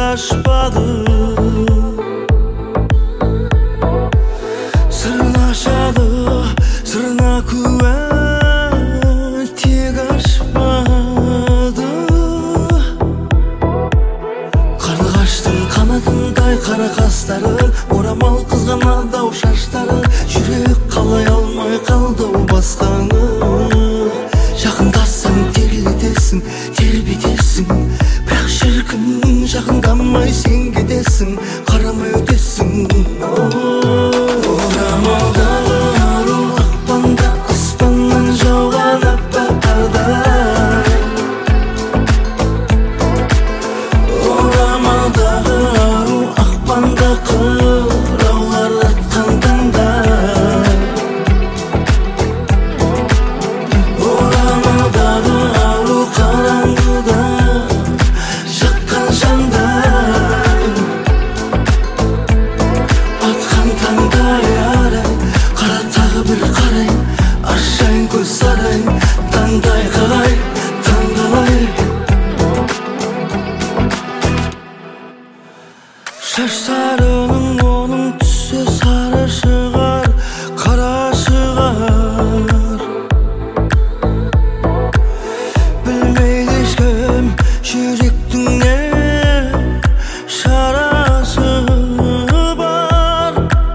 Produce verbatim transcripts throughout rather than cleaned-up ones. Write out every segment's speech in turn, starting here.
ашпады, сырын ашады, сырына куә тек ашпады. Қарлығаштың қанатындай қара қастары, орамал қызған адау шаштары, жүрек қалай алмай қалды басқаны. Жақындасаң терілетесің, тербетесің, бірақ шіркін жақындамай сен кетесің, қарамай өтесің. Орамалдағы ару ақпанда, аспаннан жауған аппақ қардай. Орамалдағы ару ақпанда, қыраулар атқан таңдай. Орамалдағы ару қараңғыда жаққан жандай, атқан таңдай арай. Қара тағы бір қарай, ашайын көз сарай, таңдай қалай, таңдалай. Шаштарының оның түсі сары шығар, қара шығар. Білмейді ешкім жүректің не шарасы бар.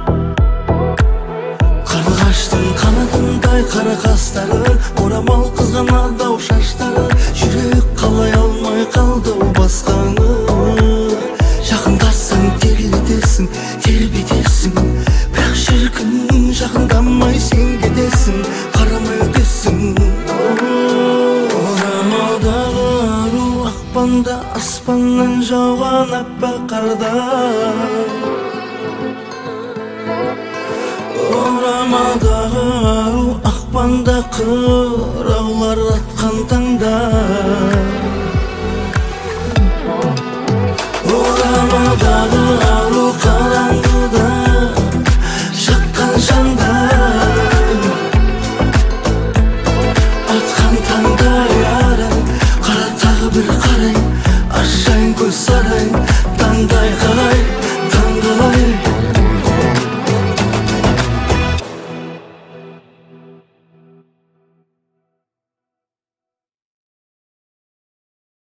Қарлығаштың қанатындай қара қастары, орамал қызған адау шаштары, жүрек қалай алмай қалды басқаны. Жақындасаң терілетесің, тербетесің, бірақ шіркін жақындамай сен кетесің, қарамай өтесің. Орамалдағы ару ақпанда, аспаннан жауған аппақ қардай. Орамалдағы ару ақпанда, қыраулар атқан таңдай.